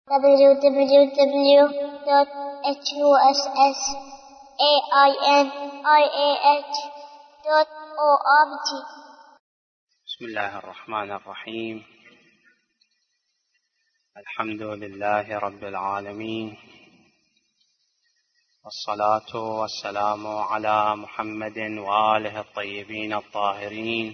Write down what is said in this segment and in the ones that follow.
www.husainiah.org. بسم الله الرحمن الرحيم. الحمد لله رب العالمين، والصلاة والسلام على محمد وآله الطيبين الطاهرين،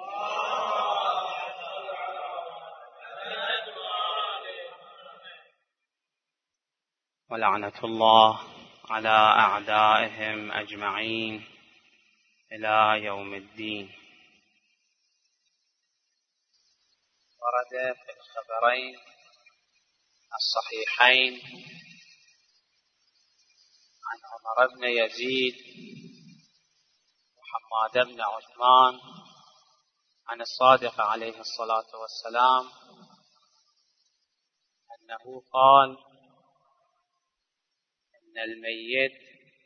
ولعنة الله على أعدائهم أجمعين إلى يوم الدين. ورد في الخبرين الصحيحين عن عمر بن يزيد وحماد بن عثمان عن الصادق عليه الصلاة والسلام أنه قال: إن الميت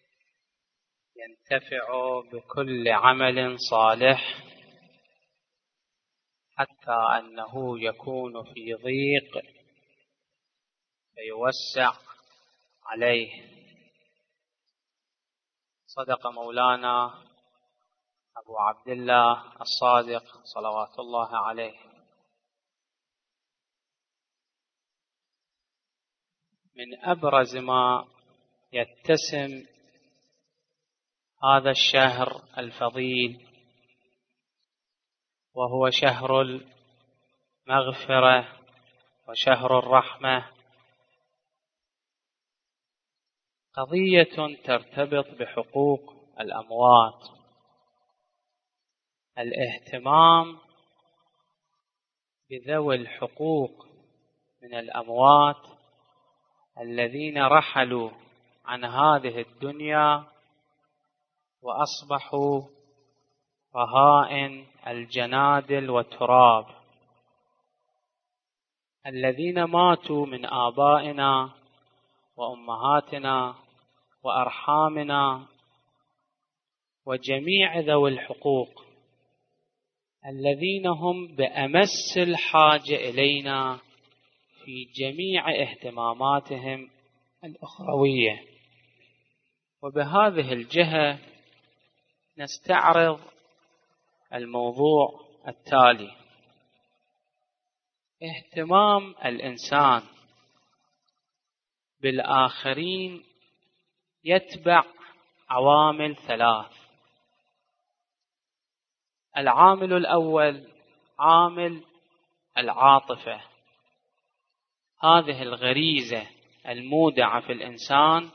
ينتفع بكل عمل صالح حتى أنه يكون في ضيق فيوسع عليه. صدق مولانا أبو عبد الله الصادق صلوات الله عليه. من أبرز ما يتسم هذا الشهر الفضيل وهو شهر المغفرة وشهر الرحمة قضية ترتبط بحقوق الأموات، الاهتمام بذوي الحقوق من الأموات الذين رحلوا عن هذه الدنيا وأصبحوا رهائن الجنادل والتراب، الذين ماتوا من آبائنا وأمهاتنا وأرحامنا وجميع ذوي الحقوق الذين هم بأمس الحاجة إلينا في جميع اهتماماتهم الأخروية. وبهذه الجهة نستعرض الموضوع التالي: اهتمام الإنسان بالآخرين يتبع عوامل ثلاث. العامل الأول عامل العاطفة، هذه الغريزة المودعة في الإنسان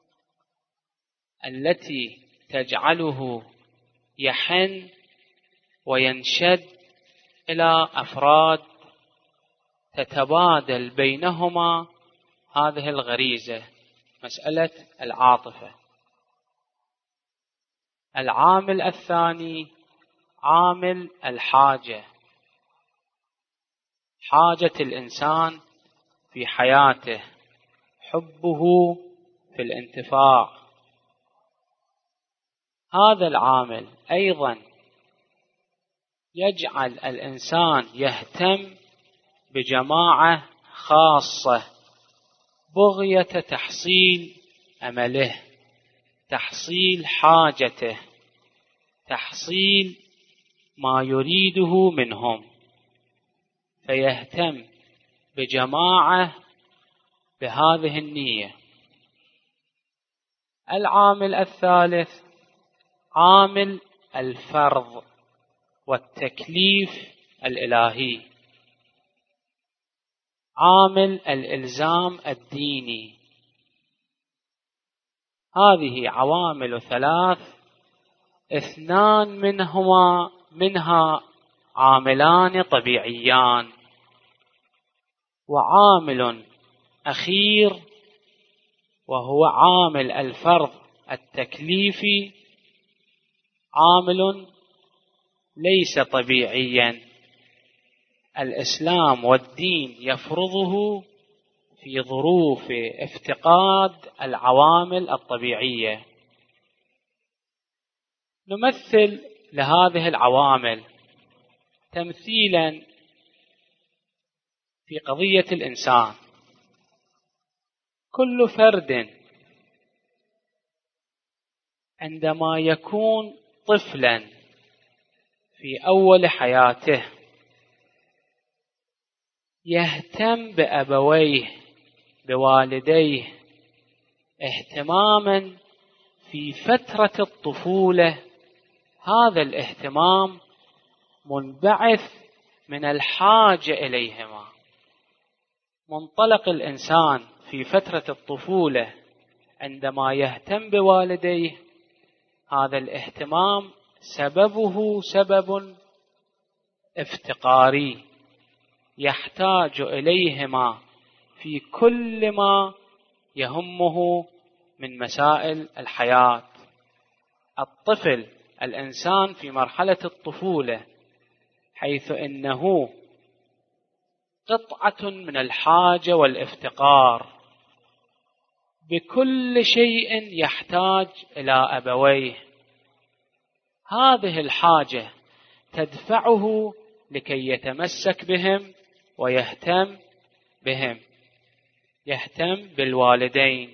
التي تجعله يحن وينشد إلى أفراد تتبادل بينهما هذه الغريزة، مسألة العاطفة. العامل الثاني عامل الحاجة، حاجة الإنسان في حياته، حبه في الانتفاع. هذا العامل أيضا يجعل الإنسان يهتم بجماعة خاصة بغية تحصيل أمله، تحصيل حاجته، تحصيل ما يريده منهم، فيهتم بجماعة بهذه النية. العامل الثالث عامل الفرض والتكليف الإلهي، عامل الإلزام الديني. هذه عوامل ثلاث، اثنان منها عاملان طبيعيان، وعامل أخير وهو عامل الفرض التكليفي، عامل ليس طبيعيا، الإسلام والدين يفرضه في ظروف افتقاد العوامل الطبيعية. نمثل لهذه العوامل تمثيلا في قضية الإنسان. كل فرد عندما يكون طفلا في أول حياته يهتم بأبويه بوالديه اهتماما في فترة الطفولة. هذا الاهتمام منبعث من الحاجة إليهما. منطلق الإنسان في فترة الطفولة عندما يهتم بوالديه، هذا الاهتمام سببه سبب افتقاري، يحتاج إليهما في كل ما يهمه من مسائل الحياة. الطفل الإنسان في مرحلة الطفولة حيث إنه قطعة من الحاجة والافتقار، بكل شيء يحتاج إلى أبويه. هذه الحاجة تدفعه لكي يتمسك بهم ويهتم بهم، يهتم بالوالدين.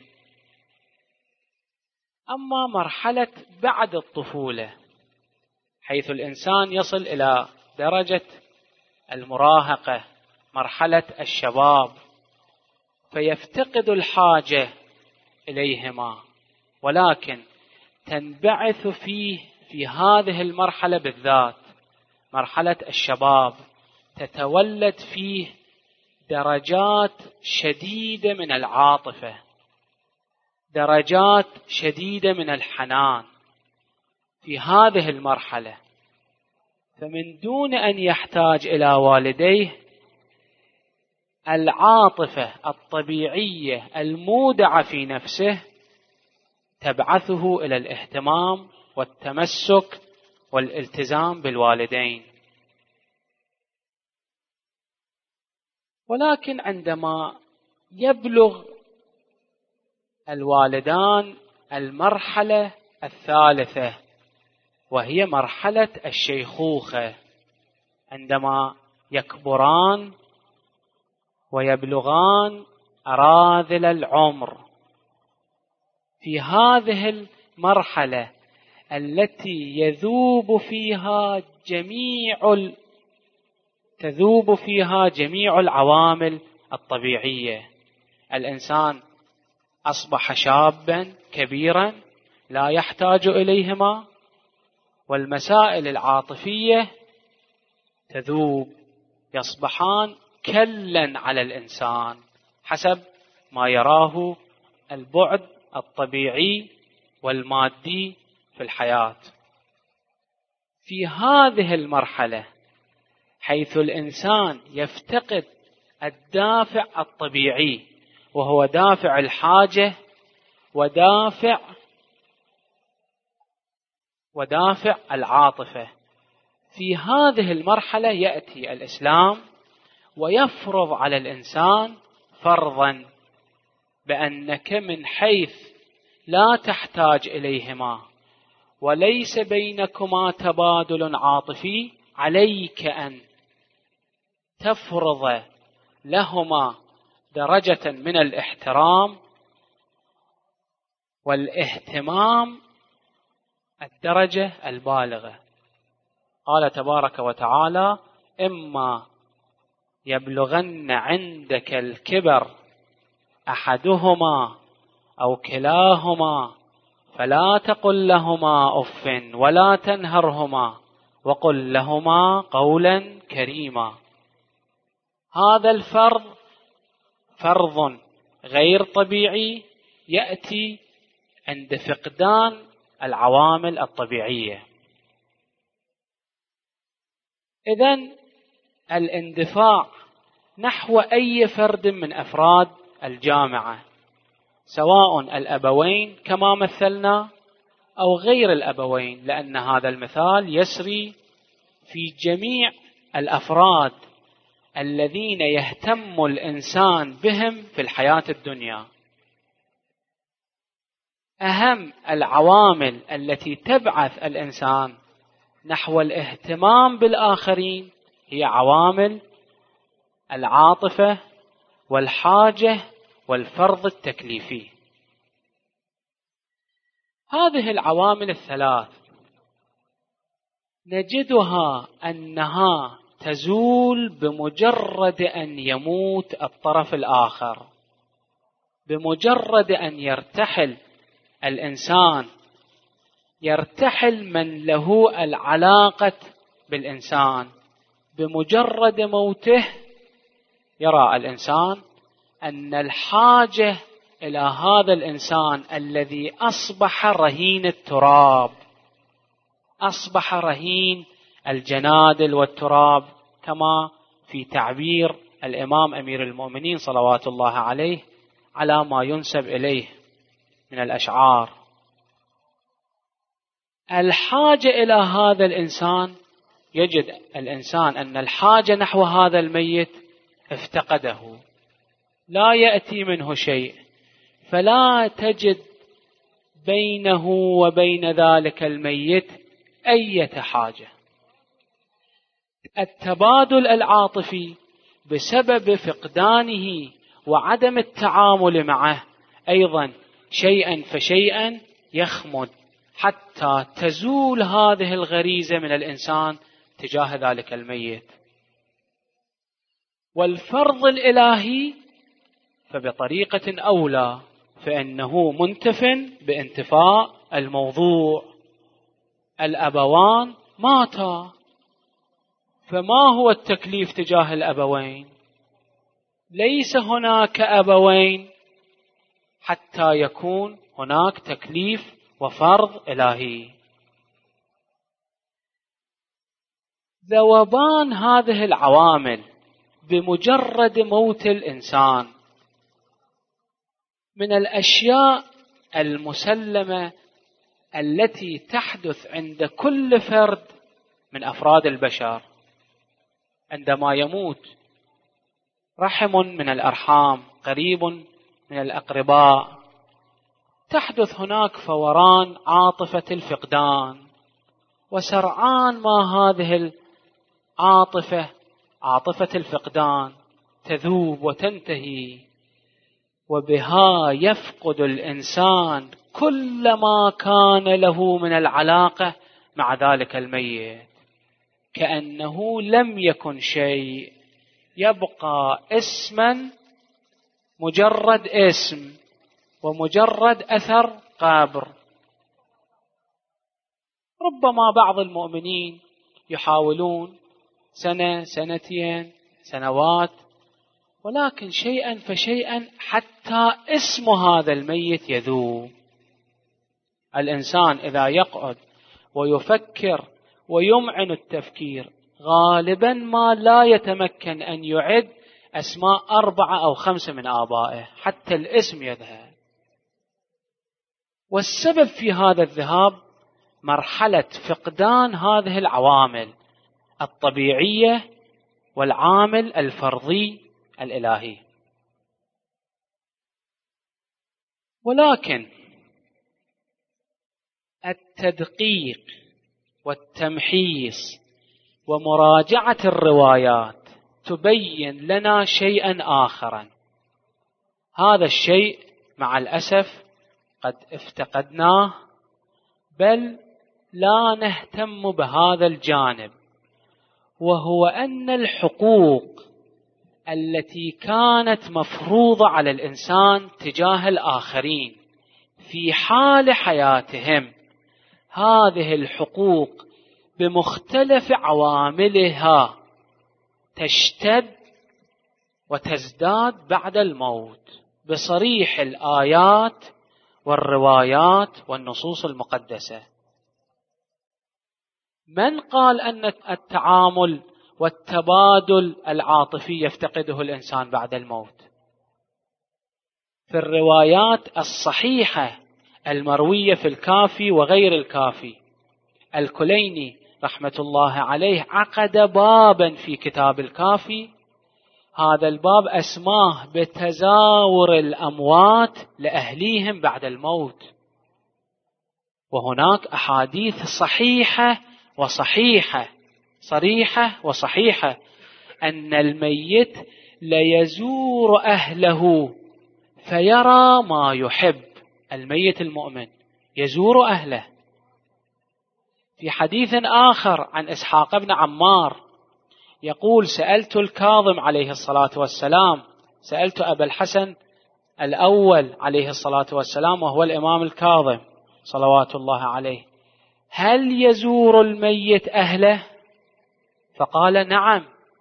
أما مرحلة بعد الطفولة حيث الإنسان يصل إلى درجة المراهقة، مرحلة الشباب، فيفتقد الحاجة إليهما، ولكن تنبعث في هذه المرحلة بالذات، مرحلة الشباب، تتولد فيه درجات شديدة من العاطفة، درجات شديدة من الحنان في هذه المرحلة. فمن دون أن يحتاج إلى والديه، العاطفة الطبيعية المودعة في نفسه تبعثه إلى الاهتمام والتمسك والالتزام بالوالدين. ولكن عندما يبلغ الوالدان المرحلة الثالثة وهي مرحلة الشيخوخة، عندما يكبران ويبلغان أراذل العمر، في هذه المرحلة التي تذوب فيها جميع العوامل الطبيعية، الإنسان أصبح شابا كبيرا لا يحتاج إليهما، والمسائل العاطفية تذوب، يصبحان كلا على الإنسان حسب ما يراه البعد الطبيعي والمادي في الحياة. في هذه المرحلة حيث الإنسان يفتقد الدافع الطبيعي وهو دافع الحاجة ودافع العاطفة، في هذه المرحلة يأتي الإسلام ويفرض على الإنسان فرضا بأنك من حيث لا تحتاج إليهما وليس بينكما تبادل عاطفي، عليك أن تفرض لهما درجة من الاحترام والاهتمام الدرجة البالغة. قال تبارك وتعالى: إما يبلغن عندك الكبر أحدهما أو كلاهما فلا تقل لهما أف ولا تنهرهما وقل لهما قولا كريما. هذا الفرض فرض غير طبيعي يأتي عند فقدان العوامل الطبيعية. إذن الاندفاع نحو أي فرد من أفراد الجامعة، سواء الأبوين كما مثلنا أو غير الأبوين، لأن هذا المثال يسري في جميع الأفراد الذين يهتم الإنسان بهم في الحياة الدنيا. أهم العوامل التي تبعث الإنسان نحو الاهتمام بالآخرين هي عوامل العاطفة والحاجة والفرض التكليفي. هذه العوامل الثلاث نجدها أنها تزول بمجرد أن يموت الطرف الآخر، بمجرد أن يرتحل الإنسان، يرتحل من له العلاقة بالإنسان. بمجرد موته يرى الإنسان أن الحاجة إلى هذا الإنسان الذي أصبح رهين التراب، أصبح رهين الجنادل والتراب، كما في تعبير الإمام أمير المؤمنين صلوات الله عليه على ما ينسب إليه من الأشعار. الحاجة إلى هذا الإنسان، يجد الإنسان أن الحاجة نحو هذا الميت افتقده، لا يأتي منه شيء، فلا تجد بينه وبين ذلك الميت أي حاجة. التبادل العاطفي بسبب فقدانه وعدم التعامل معه أيضا شيئا فشيئا يخمد حتى تزول هذه الغريزة من الإنسان تجاه ذلك الميت. والفرض الإلهي فبطريقة أولى، فإنه منتف بانتفاء الموضوع. الأبوان ماتا، فما هو التكليف تجاه الأبوين؟ ليس هناك أبوين حتى يكون هناك تكليف وفرض إلهي. ذوبان هذه العوامل بمجرد موت الإنسان من الأشياء المسلمة التي تحدث عند كل فرد من أفراد البشر. عندما يموت رحم من الأرحام، قريب من الأقرباء، تحدث هناك فوران عاطفة الفقدان، وسرعان ما هذه العاطفة، عاطفة الفقدان، تذوب وتنتهي، وبها يفقد الإنسان كل ما كان له من العلاقة مع ذلك الميت، كأنه لم يكن شيء، يبقى اسما، مجرد اسم ومجرد أثر قابر. ربما بعض المؤمنين يحاولون سنة، سنتين، سنوات، ولكن شيئا فشيئا حتى اسم هذا الميت يذوب. الإنسان إذا يقعد ويفكر ويمعن التفكير غالبا ما لا يتمكن أن يعد أسماء 4 أو 5 من آبائه، حتى الاسم يذهب. والسبب في هذا الذهاب مرحلة فقدان هذه العوامل الطبيعية والعامل الفرضي الإلهي. ولكن التدقيق والتمحيص ومراجعة الروايات تبين لنا شيئا آخرا. هذا الشيء مع الأسف قد افتقدناه، بل لا نهتم بهذا الجانب، وهو أن الحقوق التي كانت مفروضة على الإنسان تجاه الآخرين في حال حياتهم، هذه الحقوق بمختلف عواملها تشتد وتزداد بعد الموت بصريح الآيات والروايات والنصوص المقدسة. من قال أن التعامل والتبادل العاطفي يفتقده الإنسان بعد الموت؟ في الروايات الصحيحة المروية في الكافي وغير الكافي، الكليني رحمة الله عليه عقد بابا في كتاب الكافي، هذا الباب أسماه بتزاور الأموات لأهليهم بعد الموت. وهناك أحاديث صحيحة وصحيحة، صريحة وصحيحة، أن الميت ليزور أهله فيرى ما يحب. الميت المؤمن يزور أهله. في حديث آخر عن إسحاق بن عمار يقول: سألت الكاظم عليه الصلاة والسلام، سألت أبا الحسن الأول عليه الصلاة والسلام وهو الإمام الكاظم صلوات الله عليه: هل يزور الميت أهله؟ فقال: نعم.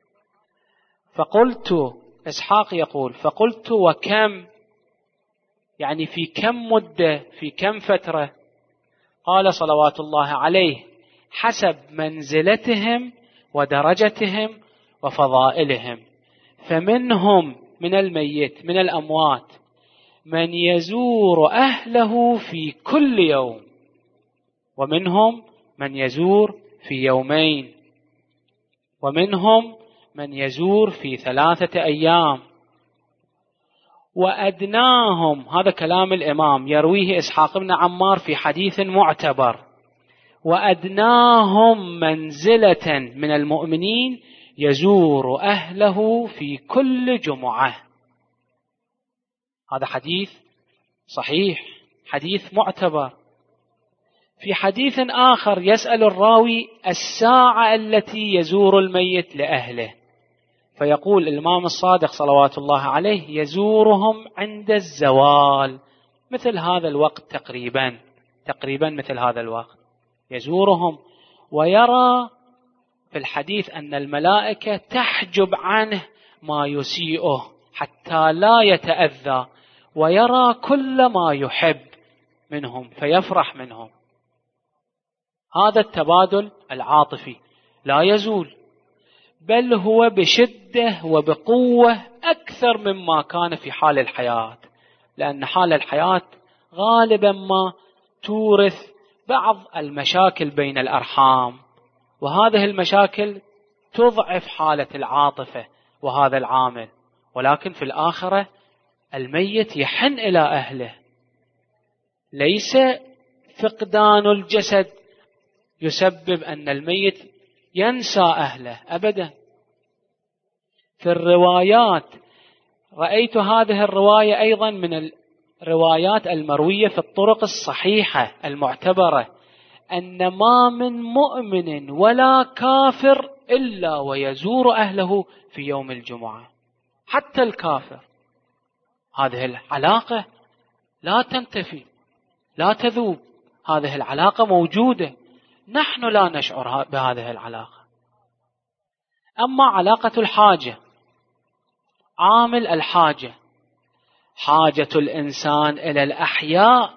فقلت، إسحاق يقول: فقلت: وكم؟ يعني في كم مدة، في كم فترة؟ قال صلوات الله عليه: حسب منزلتهم ودرجتهم وفضائلهم، فمنهم من الميت من الأموات من يزور أهله في كل يوم، ومنهم من يزور في يومين، ومنهم من يزور في 3 أيام، وأدناهم، هذا كلام الإمام يرويه إسحاق بن عمار في حديث معتبر، وأدناهم منزلة من المؤمنين يزور أهله في كل جمعة. هذا حديث صحيح، حديث معتبر. في حديث آخر يسأل الراوي الساعة التي يزور الميت لأهله، فيقول الإمام الصادق صلوات الله عليه: يزورهم عند الزوال، مثل هذا الوقت تقريبا مثل هذا الوقت يزورهم، ويرى في الحديث أن الملائكة تحجب عنه ما يسيئه حتى لا يتأذى، ويرى كل ما يحب منهم فيفرح منهم. هذا التبادل العاطفي لا يزول، بل هو بشدة وبقوة أكثر مما كان في حال الحياة، لأن حال الحياة غالبا ما تورث بعض المشاكل بين الأرحام، وهذه المشاكل تضعف حالة العاطفة وهذا العامل. ولكن في الآخرة الميت يحن إلى أهله، ليس فقدان الجسد يسبب أن الميت ينسى أهله أبدا. في الروايات رأيت هذه الرواية أيضا من الروايات المروية في الطرق الصحيحة المعتبرة، أن ما من مؤمن ولا كافر إلا ويزور أهله في يوم الجمعة، حتى الكافر. هذه العلاقة لا تنتفي، لا تذوب، هذه العلاقة موجودة، نحن لا نشعر بهذه العلاقة. أما علاقة الحاجة، عامل الحاجة، حاجة الإنسان إلى الأحياء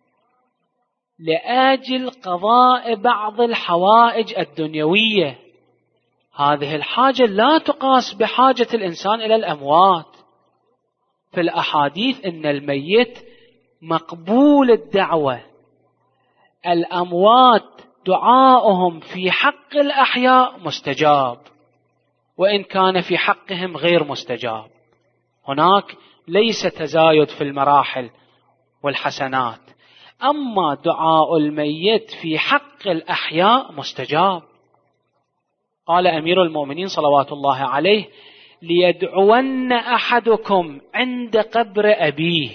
لأجل قضاء بعض الحوائج الدنيوية، هذه الحاجة لا تقاس بحاجة الإنسان إلى الأموات. في الأحاديث إن الميت مقبول الدعوة، الأموات دعاؤهم في حق الأحياء مستجاب، وإن كان في حقهم غير مستجاب. هناك ليس تزايد في المراحل والحسنات، أما دعاء الميت في حق الأحياء مستجاب. قال أمير المؤمنين صلوات الله عليه: ليدعون أحدكم عند قبر أبيه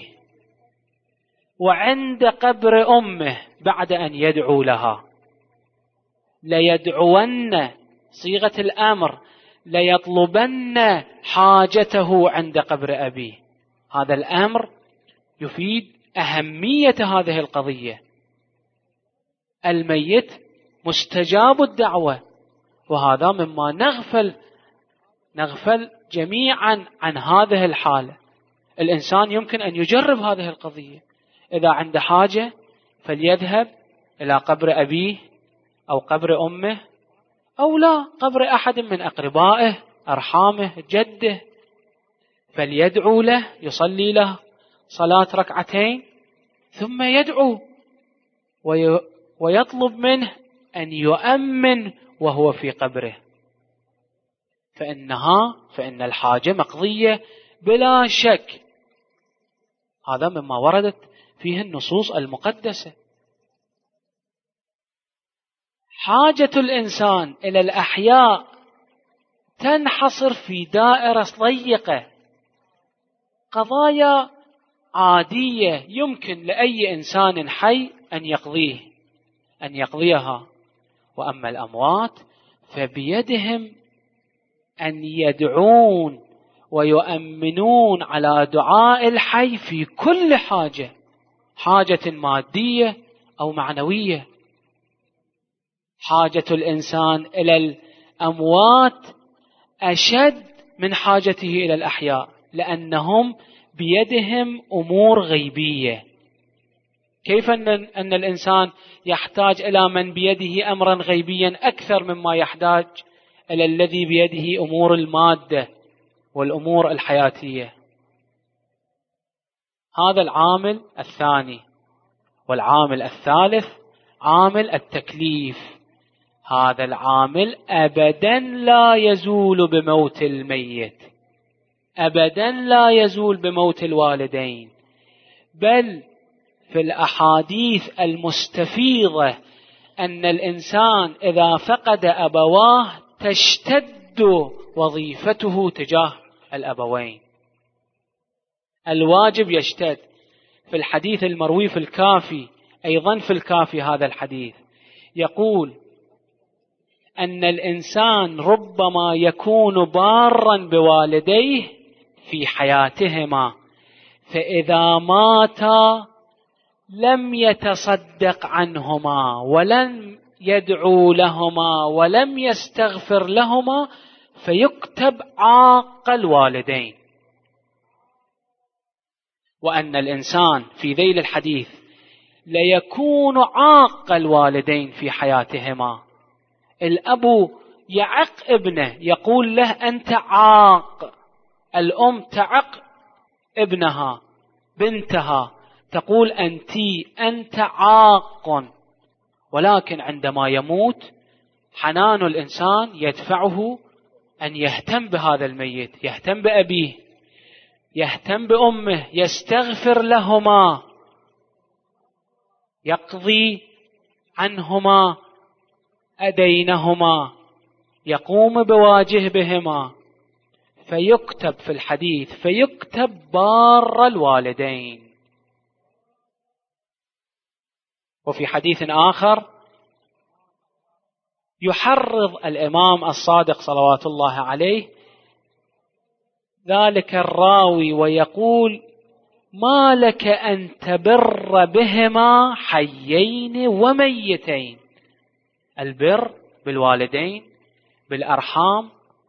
وعند قبر أمه بعد أن يدعو لها. ليدعون صيغة الأمر، ليطلبن حاجته عند قبر أبيه. هذا الأمر يفيد أهمية هذه القضية. الميت مستجاب الدعوة، وهذا مما نغفل جميعا عن هذه الحالة. الإنسان يمكن أن يجرب هذه القضية، إذا عنده حاجة فليذهب إلى قبر أبيه أو قبر أمه، أو لا قبر أحد من أقربائه أرحامه جده، فليدعو له، يصلي له صلاة ركعتين، ثم يدعو ويطلب منه أن يؤمن وهو في قبره، فإن الحاجة مقضية بلا شك. هذا مما وردت فيه النصوص المقدسة. حاجة الإنسان إلى الأحياء تنحصر في دائرة ضيقة، قضايا عادية يمكن لأي إنسان حي أن يقضيها. وأما الأموات فبيدهم أن يدعون ويؤمنون على دعاء الحي في كل حاجة مادية أو معنوية. حاجة الإنسان إلى الأموات أشد من حاجته إلى الأحياء، لأنهم بيدهم أمور غيبية. كيف أن الإنسان يحتاج إلى من بيده أمرا غيبيا أكثر مما يحتاج إلى الذي بيده أمور المادة والأمور الحياتية؟ هذا العامل الثاني. والعامل الثالث عامل التكليف. هذا العامل أبدا لا يزول بموت الميت، أبدا لا يزول بموت الوالدين، بل في الأحاديث المستفيضة أن الإنسان إذا فقد أبواه تشتد وظيفته تجاه الأبوين. الواجب يشتد. في الحديث المروي في الكافي، أيضا في الكافي هذا الحديث يقول أن الإنسان ربما يكون بارا بوالديه في حياتهما، فإذا ماتا لم يتصدق عنهما ولم يدعو لهما ولم يستغفر لهما، فيكتب عاق الوالدين. وأن الإنسان في ذيل الحديث ليكون عاق الوالدين في حياتهما. الأب يعق ابنه، يقول له أنت عاق. الأم تعق ابنها بنتها، تقول أنت عاق. ولكن عندما يموت حنان الإنسان يدفعه أن يهتم بهذا الميت، يهتم بأبيه، يهتم بأمه، يستغفر لهما، يقضي عنهما أدينهما، يقوم بواجبهما. فيكتب في الحديث فيكتب بار الوالدين. وفي حديث آخر يحرض الإمام الصادق صلوات الله عليه ذلك الراوي ويقول ما لك أن تبر بهما حيين وميتين. البر بالوالدين بالأرحام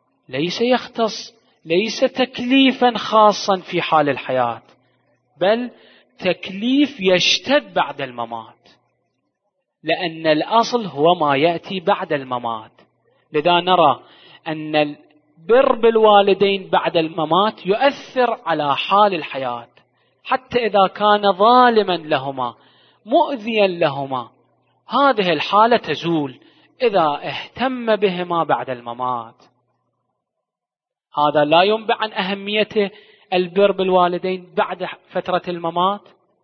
ليس تكليفا خاصا في حال الحياة، بل تكليف يشتد بعد الممات، لأن الأصل هو ما يأتي بعد الممات. لذا نرى أن البر بالوالدين بعد الممات يؤثر على حال الحياة، حتى إذا كان ظالما لهما مؤذيا لهما، هذه الحالة تزول إذا اهتم بهما بعد الممات. هذا لا ينبع عن أهمية البر بالوالدين بعد فترة الممات.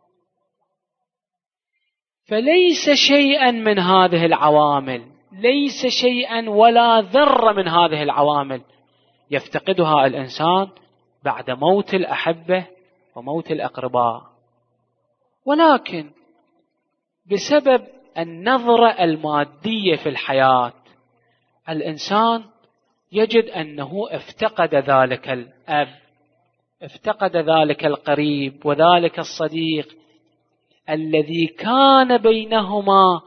فليس شيئا من هذه العوامل، ليس شيئا ولا ذرة من هذه العوامل يفتقدها الإنسان بعد موت الأحبة وموت الأقرباء، ولكن بسبب النظرة المادية في الحياة الإنسان يجد أنه افتقد ذلك الأب، افتقد ذلك القريب وذلك الصديق الذي كان بينهما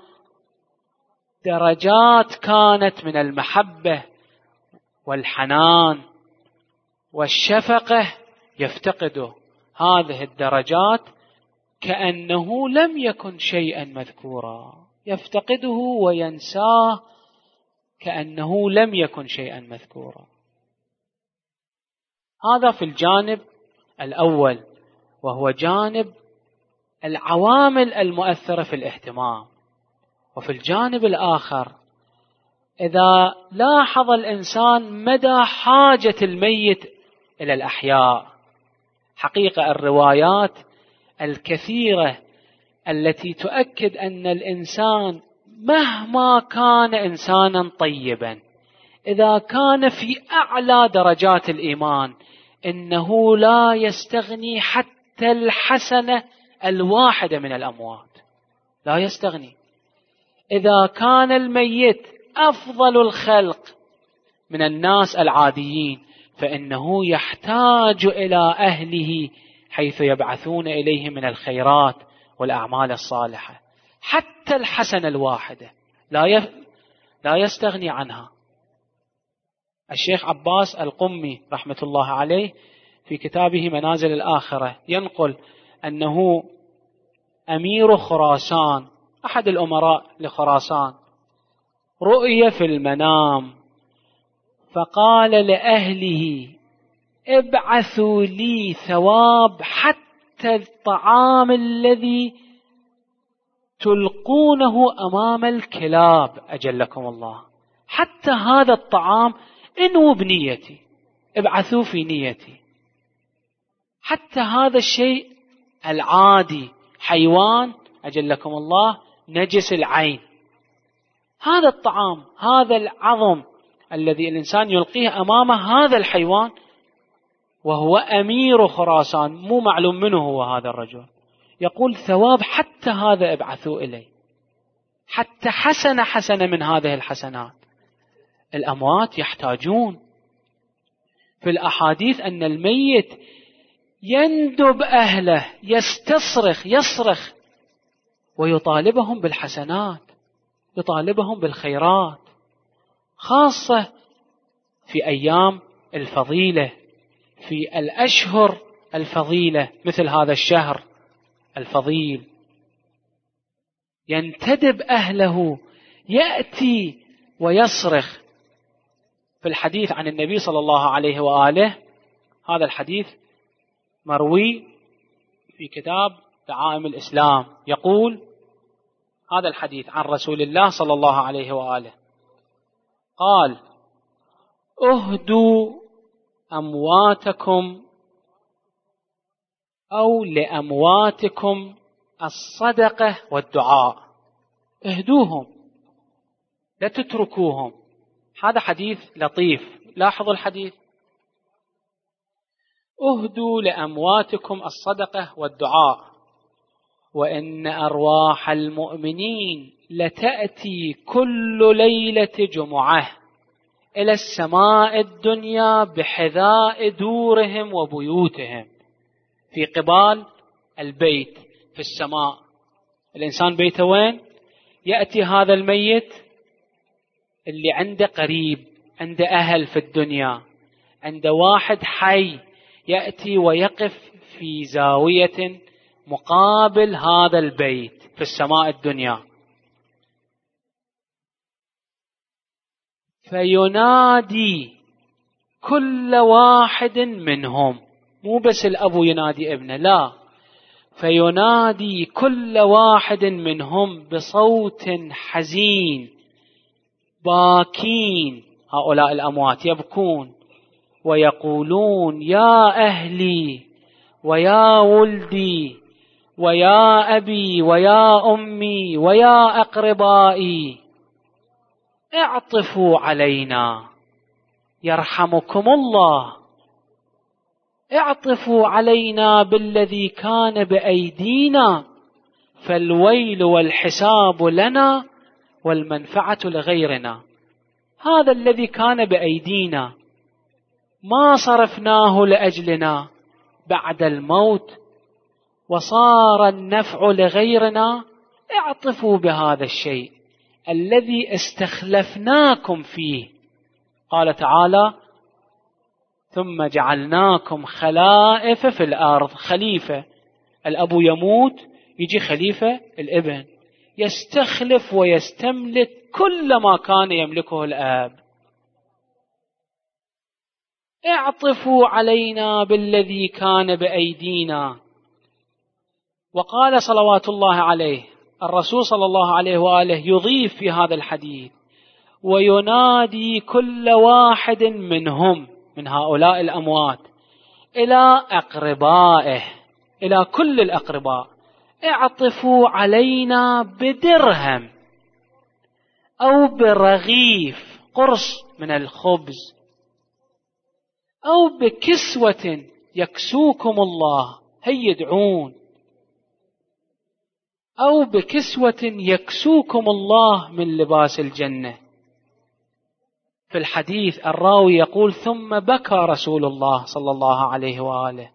درجات كانت من المحبة والحنان والشفقة، يفتقده هذه الدرجات كأنه لم يكن شيئا مذكورا، يفتقده وينساه كأنه لم يكن شيئا مذكورا. هذا في الجانب الأول، وهو جانب العوامل المؤثرة في الاهتمام. وفي الجانب الآخر إذا لاحظ الإنسان مدى حاجة الميت إلى الأحياء، حقيقة الروايات الكثيرة التي تؤكد أن الإنسان مهما كان إنسانا طيبا، إذا كان في أعلى درجات الإيمان، إنه لا يستغني حتى حتى الحسنة الواحدة من الأموات، لا يستغني. إذا كان الميت أفضل الخلق من الناس العاديين، فإنه يحتاج إلى أهله حيث يبعثون إليه من الخيرات والأعمال الصالحة. حتى الحسنة الواحدة لا يستغني عنها. الشيخ عباس القمي رحمة الله عليه في كتابه منازل الآخرة ينقل أنه أمير خراسان، أحد الأمراء لخراسان، رؤي في المنام فقال لأهله: ابعثوا لي ثواب حتى الطعام الذي تلقونه أمام الكلاب أجلكم الله، حتى هذا الطعام إنه بنيتي، ابعثوا في نيتي. حتى هذا الشيء العادي، حيوان أجلكم الله نجس العين، هذا الطعام، هذا العظم الذي الإنسان يلقيه أمامه هذا الحيوان، وهو أمير خراسان، مو معلوم منه هو هذا الرجل، يقول ثواب حتى هذا ابعثوا إليه، حتى حسنة من هذه الحسنات. الأموات يحتاجون. في الأحاديث أن الميت يندب أهله، يصرخ ويطالبهم بالحسنات، يطالبهم بالخيرات، خاصة في أيام الفضيلة، في الأشهر الفضيلة مثل هذا الشهر الفضيل. ينتدب أهله، يأتي ويصرخ. في الحديث عن النبي صلى الله عليه وآله، هذا الحديث مروي في كتاب دعائم الإسلام، يقول هذا الحديث عن رسول الله صلى الله عليه وآله قال: اهدوا أمواتكم أو لأمواتكم الصدقة والدعاء، اهدوهم لا تتركوهم. هذا حديث لطيف، لاحظوا الحديث: اهدوا لأمواتكم الصدقة والدعاء، وإن أرواح المؤمنين لتأتي كل ليلة جمعة إلى السماء الدنيا بحذاء دورهم وبيوتهم، في قبال البيت في السماء. الإنسان بيته وين؟ يأتي هذا الميت اللي عنده قريب، عنده أهل في الدنيا، عنده واحد حي، يأتي ويقف في زاوية مقابل هذا البيت في السماء الدنيا، فينادي كل واحد منهم، مو بس الأب ينادي ابنه، لا، فينادي كل واحد منهم بصوت حزين، باكين، هؤلاء الأموات يبكون ويقولون: يا أهلي ويا ولدي ويا أبي ويا أمي ويا أقربائي، اعطفوا علينا يرحمكم الله، اعطفوا علينا بالذي كان بأيدينا، فالويل والحساب لنا والمنفعة لغيرنا. هذا الذي كان بأيدينا ما صرفناه لأجلنا بعد الموت وصار النفع لغيرنا، اعطفوا بهذا الشيء الذي استخلفناكم فيه. قال تعالى: ثم جعلناكم خلائف في الأرض. خليفة، الأب يموت يجي خليفة الابن، يستخلف ويستملك كل ما كان يملكه الأب. اعطفوا علينا بالذي كان بأيدينا. وقال صلوات الله عليه الرسول صلى الله عليه وآله يضيف في هذا الحديث: وينادي كل واحد منهم، من هؤلاء الأموات، إلى أقربائه، إلى كل الأقرباء: اعطفوا علينا بدرهم أو برغيف قرص من الخبز، أو بكسوة يكسوكم الله هي يدعون، أو بكسوة يكسوكم الله من لباس الجنة. في الحديث الراوي يقول: ثم بكى رسول الله صلى الله عليه وآله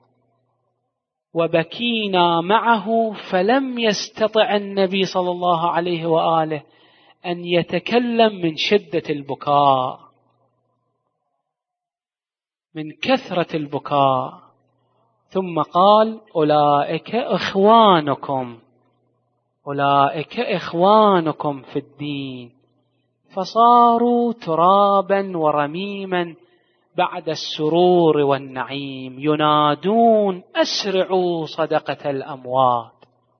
وبكينا معه، فلم يستطع النبي صلى الله عليه وآله أن يتكلم من شدة البكاء، من كثرة البكاء. ثم قال: أولئك إخوانكم، أولئك إخوانكم في الدين. فصاروا ترابا ورميما بعد السرور والنعيم، ينادون: أسرعوا صدقة الأموات.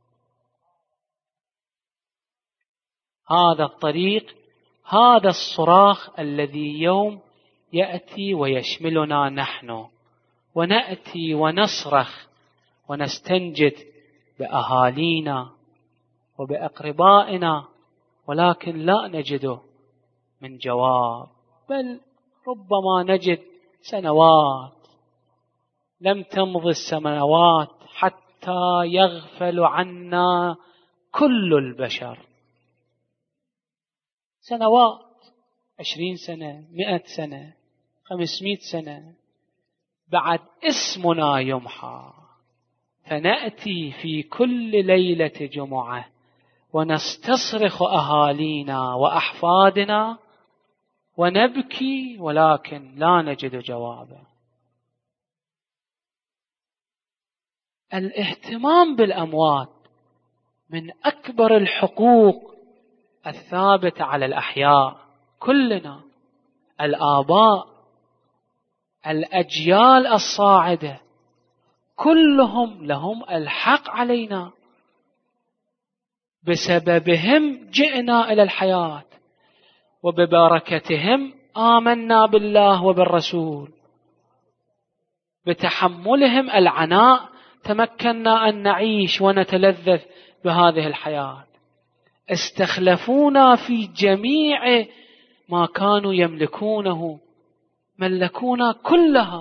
هذا الطريق، هذا الصراخ الذي يوم يأتي ويشملنا نحن، ونأتي ونصرخ ونستنجد بأهالينا وبأقربائنا، ولكن لا نجده من جواب، بل ربما نجد سنوات لم تمض السنوات حتى يغفل عنا كل البشر. سنوات، 20 سنة، 100 سنة، 500 سنة، بعد اسمنا يمحى، فنأتي في كل ليلة جمعة ونستصرخ أهالينا وأحفادنا ونبكي، ولكن لا نجد جوابا. الاهتمام بالأموات من أكبر الحقوق الثابتة على الأحياء. كلنا، الآباء، الأجيال الصاعدة، كلهم لهم الحق علينا، بسببهم جئنا إلى الحياة، وببركتهم آمنا بالله وبالرسول، بتحملهم العناء تمكنا أن نعيش ونتلذذ بهذه الحياة. استخلفونا في جميع ما كانوا يملكونه، ملكونا كلها،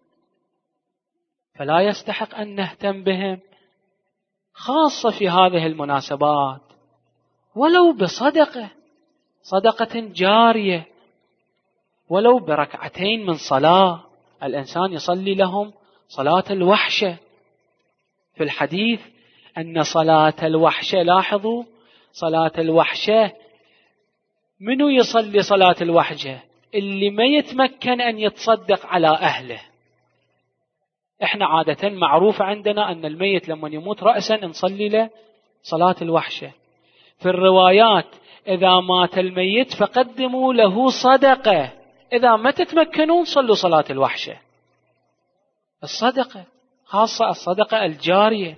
فلا يستحق أن نهتم بهم، خاصة في هذه المناسبات، ولو بصدقة، صدقة جارية، ولو بركعتين من صلاة. الإنسان يصلي لهم صلاة الوحشة. في الحديث أن صلاة الوحشة، لاحظوا، صلاة الوحشة، منو يصلي صلاة الوحشة؟ اللي ما يتمكن أن يتصدق على أهله. إحنا عادة معروف عندنا أن الميت لما يموت رأسا نصلي له صلاة الوحشة. في الروايات: إذا مات الميت فقدموا له صدقة، إذا ما تتمكنون صلوا صلاة الوحشة. الصدقة، خاصة الصدقة الجارية.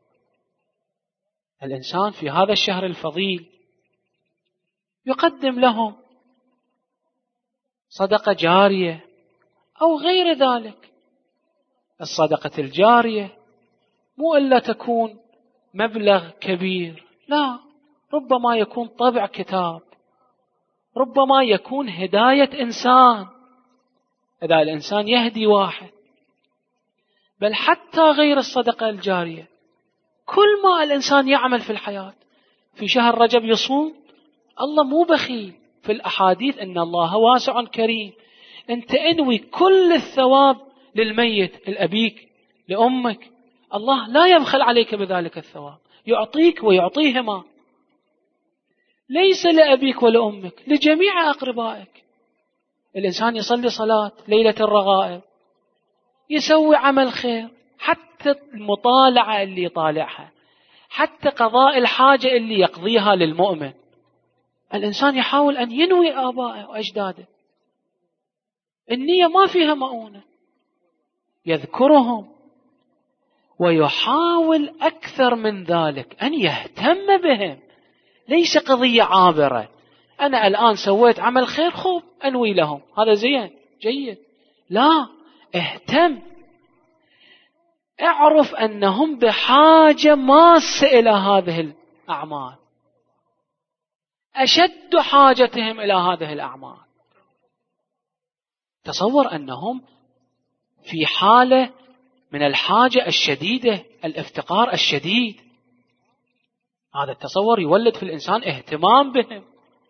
الإنسان في هذا الشهر الفضيل يقدم لهم صدقة جارية أو غير ذلك. الصدقة الجارية مو إلا تكون مبلغ كبير، لا، ربما يكون طبع كتاب، ربما يكون هداية إنسان، إذا الإنسان يهدي واحد. بل حتى غير الصدقة الجارية، كل ما الإنسان يعمل في الحياة. في شهر رجب يصوم، الله مو بخيل، في الأحاديث إن الله واسع كريم. أنت انوي كل الثواب للميت، لأبيك، لأمك، الله لا يبخل عليك بذلك الثواب، يعطيك ويعطيهما، ليس لأبيك ولأمك، لجميع أقربائك. الإنسان يصلي صلاة ليلة الرغائب، يسوي عمل خير، حتى المطالعة اللي يطالعها، حتى قضاء الحاجة اللي يقضيها للمؤمن، الإنسان يحاول أن ينوي آبائه وأجداده. النية ما فيها مؤونة، يذكرهم ويحاول أكثر من ذلك أن يهتم بهم. ليس قضية عابرة، أنا الآن سويت عمل خير، خوب أنوي لهم، هذا زين جيد. لا، اهتم، اعرف أنهم بحاجة ماسة إلى هذه الأعمال، أشد حاجتهم إلى هذه الأعمال. تصور أنهم في حالة من الحاجة الشديدة، الافتقار الشديد. هذا التصور يولد في الإنسان اهتمام بهم.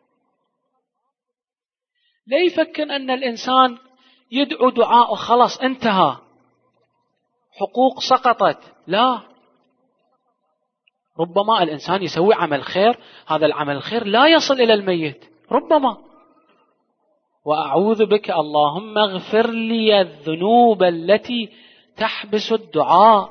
لا يفكر أن الإنسان يدعو دعاء خلاص انتهى، حقوق سقطت. لا، ربما الإنسان يسوي عمل خير، هذا العمل الخير لا يصل إلى الميت ربما. وأعوذ بك اللهم اغفر لي الذنوب التي تحبس الدعاء.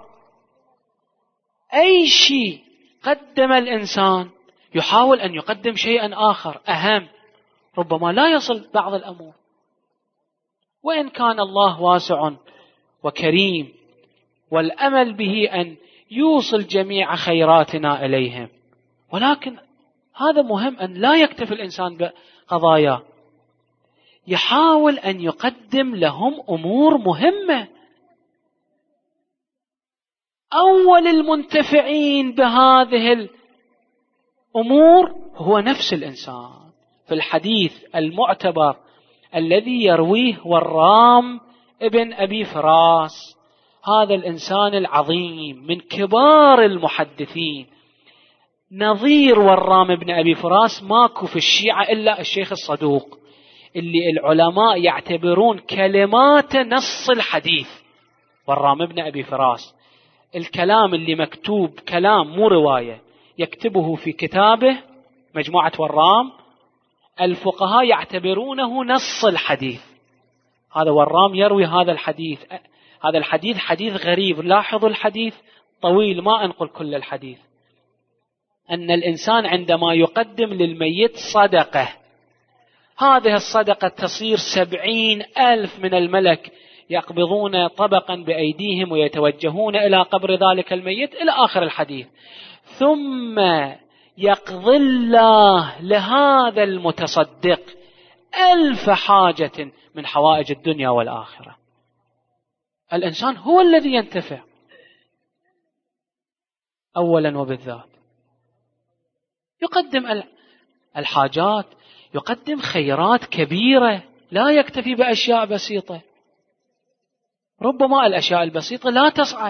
أي شيء قدم الإنسان يحاول أن يقدم شيئا آخر أهم، ربما لا يصل بعض الأمور، وإن كان الله واسع وكريم والأمل به أن يوصل جميع خيراتنا إليهم، ولكن هذا مهم أن لا يكتفي الإنسان بقضايا، يحاول أن يقدم لهم أمور مهمة. أول المنتفعين بهذه الأمور هو نفس الإنسان. في الحديث المعتبر الذي يرويه ورام ابن أبي فراس، هذا الإنسان العظيم من كبار المحدثين، نظير ورام ابن أبي فراس ماكو في الشيعة إلا الشيخ الصدوق، اللي العلماء يعتبرون كلمات نص الحديث. ورام ابن أبي فراس الكلام اللي مكتوب كلام مو رواية، يكتبه في كتابه مجموعة ورام، الفقهاء يعتبرونه نص الحديث. هذا ورام يروي هذا الحديث. هذا الحديث حديث غريب، لاحظوا الحديث طويل، ما أنقل كل الحديث. أن الإنسان عندما يقدم للميت صدقة، هذه الصدقة تصير 70,000 من الملك يقبضون طبقا بأيديهم ويتوجهون إلى قبر ذلك الميت إلى آخر الحديث، ثم يقضي الله لهذا المتصدق 1000 حاجة من حوائج الدنيا والآخرة. الإنسان هو الذي ينتفع أولا وبالذات، يقدم الحاجات، يقدم خيرات كبيرة، لا يكتفي بأشياء بسيطة. ربما الأشياء البسيطة لا تصعد.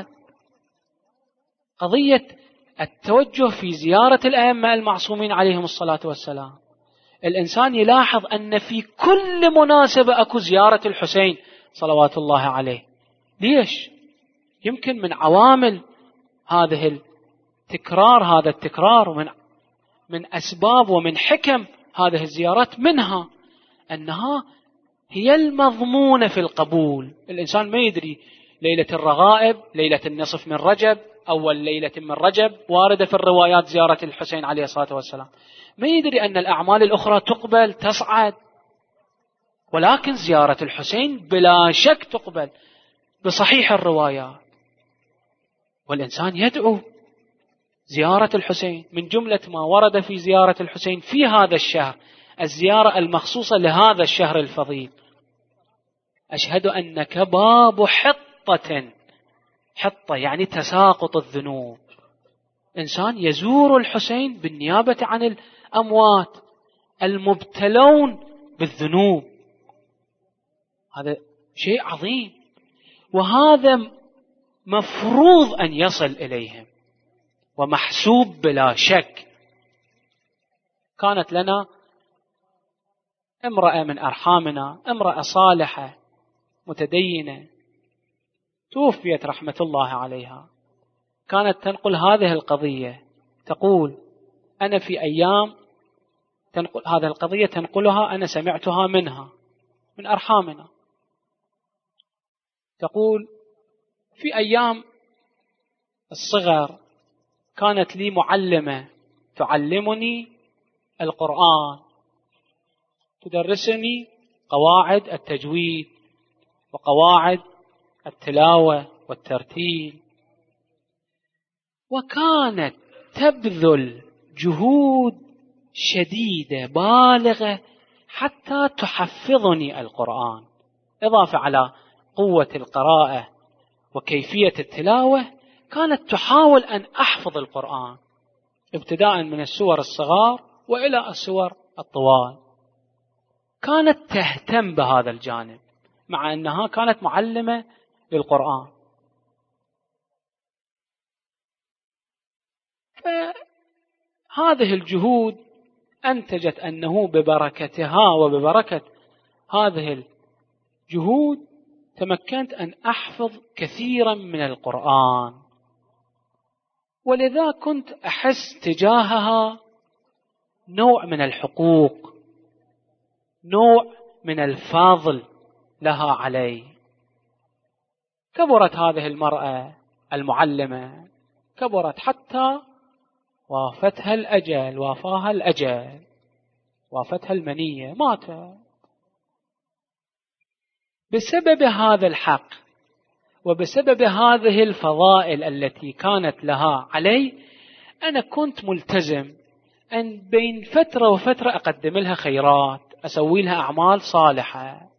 قضية التوجه في زيارة الأئمة المعصومين عليهم الصلاة والسلام، الإنسان يلاحظ أن في كل مناسبة أكو زيارة الحسين صلوات الله عليه. ليش؟ يمكن من عوامل هذا التكرار من أسباب ومن حكم هذه الزيارات، منها أنها هي المضمونة في القبول. الإنسان ما يدري ليلة الرغائب، ليلة النصف من رجب، أول ليلة من رجب واردة في الروايات زيارة الحسين عليه الصلاة والسلام، ما يدري أن الأعمال الأخرى تقبل تصعد، ولكن زيارة الحسين بلا شك تقبل بصحيح الروايات. والإنسان يدعو زيارة الحسين. من جملة ما ورد في زيارة الحسين في هذا الشهر الزيارة المخصوصة لهذا الشهر الفضيل: أشهد أنك باب حطة يعني تساقط الذنوب. إنسان يزور الحسين بالنيابة عن الأموات المبتلون بالذنوب. هذا شيء عظيم، وهذا مفروض أن يصل إليهم ومحسوب بلا شك. كانت لنا امرأة من أرحامنا، امرأة صالحة متدينة، توفيت رحمة الله عليها، كانت تنقل هذه القضية، تقول: أنا في أيام تنقل هذه القضية، تنقلها أنا سمعتها منها من أرحامنا. تقول: في أيام الصغر كانت لي معلمة تعلمني القرآن، تدرسني قواعد التجويد وقواعد التلاوة والترتيل، وكانت تبذل جهود شديدة بالغة حتى تحفظني القرآن، إضافة على قوة القراءة وكيفية التلاوة، كانت تحاول أن أحفظ القرآن ابتداء من السور الصغار وإلى السور الطوال. كانت تهتم بهذا الجانب مع أنها كانت معلمة للقرآن. فهذه الجهود أنتجت أنه ببركتها وببركة هذه الجهود تمكنت أن أحفظ كثيرا من القرآن، ولذا كنت أحس تجاهها نوع من الحقوق، نوع من الفضل لها علي. كبرت هذه المرأة المعلمة، كبرت حتى وافتها الأجل، وافاها الأجل، وافتها المنية، ماتت. بسبب هذا الحق وبسبب هذه الفضائل التي كانت لها علي، أنا كنت ملتزم أن بين فترة وفترة أقدم لها خيرات، أسوي لها أعمال صالحة.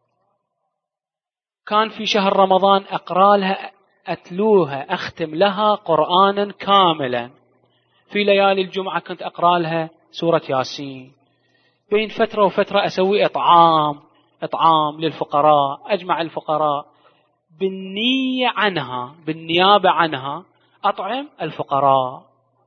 كان في شهر رمضان أقرأ لها، أتلوها، أختم لها قرآنا كاملا. في ليالي الجمعة كنت أقرأ لها سورة ياسين. بين فترة وفترة أسوي إطعام للفقراء، أجمع الفقراء بالنيابة عنها أطعم الفقراء.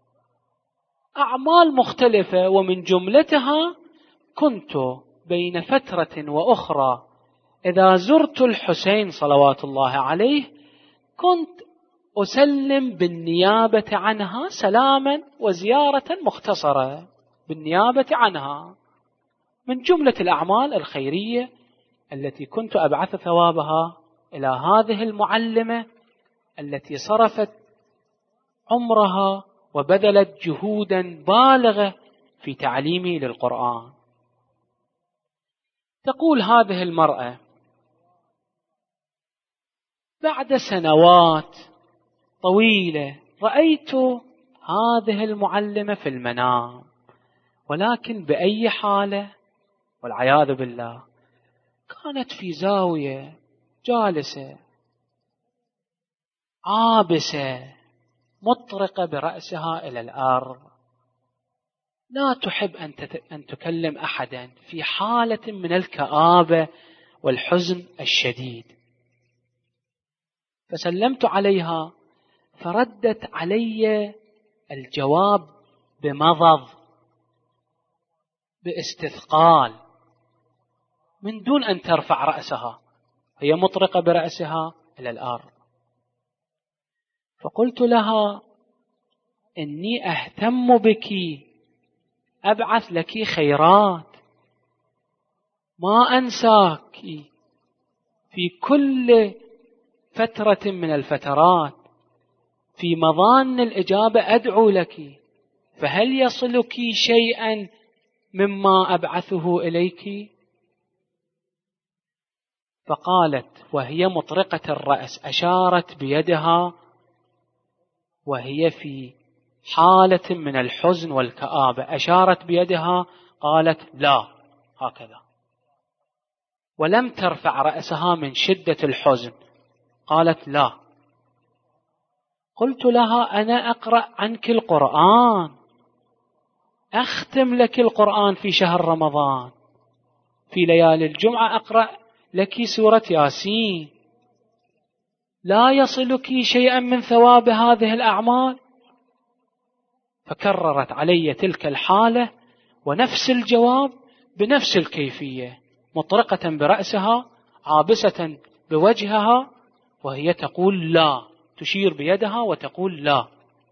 أعمال مختلفة، ومن جملتها كنت بين فترة وأخرى إذا زرت الحسين صلوات الله عليه كنت أسلم بالنيابة عنها سلاما وزيارة مختصرة بالنيابة عنها، من جملة الأعمال الخيرية التي كنت أبعث ثوابها إلى هذه المعلمة التي صرفت عمرها وبذلت جهودا بالغة في تعليمي للقرآن. تقول هذه المرأة: بعد سنوات طويلة رأيت هذه المعلمة في المنام، ولكن بأي حالة، والعياذ بالله، كانت في زاوية جالسة عابسة مطرقة برأسها إلى الأرض، لا تحب أن تكلم أحدا، في حالة من الكآبة والحزن الشديد. فسلمت عليها، فردت علي الجواب بمضض، باستثقال، من دون أن ترفع رأسها، هي مطرقة برأسها إلى الأرض. فقلت لها: إني أهتم بك، أبعث لك خيرات، ما أنساك، في كل فترة من الفترات في مظان الإجابة أدعو لك، فهل يصلك شيئا مما أبعثه إليك؟ فقالت وهي مطرقة الرأس، أشارت بيدها وهي في حالة من الحزن والكآبة، أشارت بيدها قالت: لا، هكذا، ولم ترفع رأسها من شدة الحزن، قالت: لا. قلت لها: أنا أقرأ عنك القرآن، أختم لك القرآن في شهر رمضان، في ليالي الجمعة أقرأ لك سورة ياسين، لا يصلك شيئا من ثواب هذه الأعمال؟ فكررت علي تلك الحالة ونفس الجواب بنفس الكيفية، مطرقة برأسها، عابسة بوجهها، وهي تقول لا، تشير بيدها وتقول لا.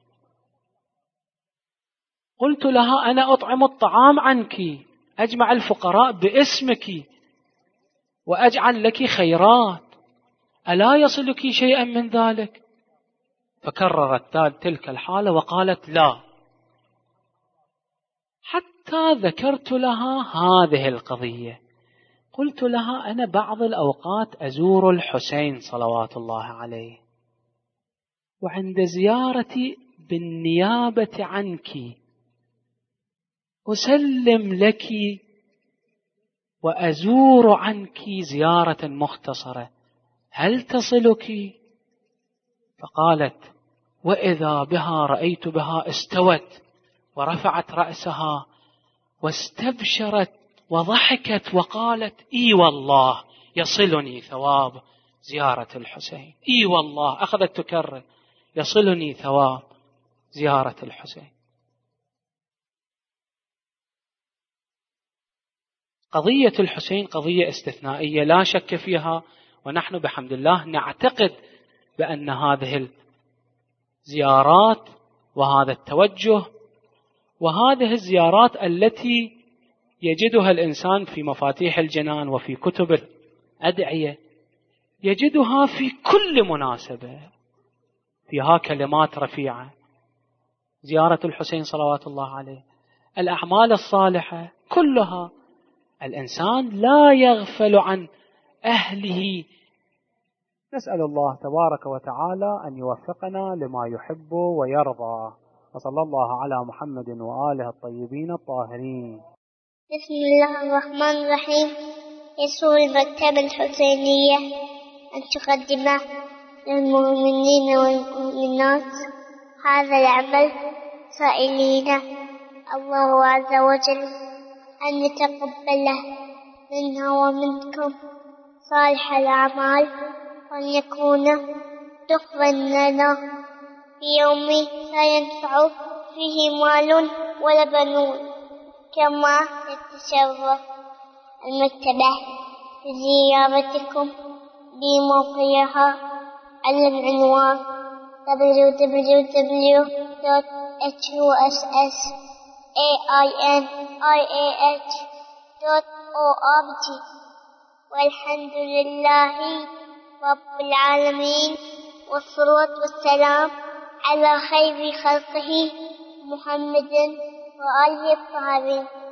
قلت لها: أنا أطعم الطعام عنك، أجمع الفقراء باسمك، وأجعل لك خيرات، ألا يصلك شيئا من ذلك؟ فكررت تلك الحالة وقالت لا، حتى ذكرت لها هذه القضية. قلت لها: أنا بعض الأوقات أزور الحسين صلوات الله عليه، وعند زيارتي بالنيابة عنك أسلم لك وأزور عنك زيارة مختصرة، هل تصلك؟ فقالت: وإذا بها رأيت بها استوت ورفعت رأسها واستبشرت وضحكت وقالت: إي والله يصلني ثواب زيارة الحسين، إي والله، أخذت تكرر: يصلني ثواب زيارة الحسين. قضية الحسين قضية استثنائية لا شك فيها، ونحن بحمد الله نعتقد بأن هذه الزيارات وهذا التوجه وهذه الزيارات التي يجدها الإنسان في مفاتيح الجنان وفي كتب الأدعية يجدها في كل مناسبة فيها كلمات رفيعة، زيارة الحسين صلوات الله عليه، الأعمال الصالحة كلها. الإنسان لا يغفل عن أهله. نسأل الله تبارك وتعالى أن يوفقنا لما يحب ويرضى، وصلى الله على محمد وآله الطيبين الطاهرين. بسم الله الرحمن الرحيم. يسر المكتبة الحسينية أن تقدم للمؤمنين والمؤمنات هذا العمل سائلين الله عز وجل أن يتقبله منا ومنكم صالح الأعمال، وأن يكون دخلا لنا في يوم لا ينفع فيه مال ولا بنون. كما يتشرف المكتبة بزيارتكم بموقعها على العنوان www.hussainih.org. والحمد لله رب العالمين، والصلاة والسلام على خير خلقه محمد وآله الطاهرين.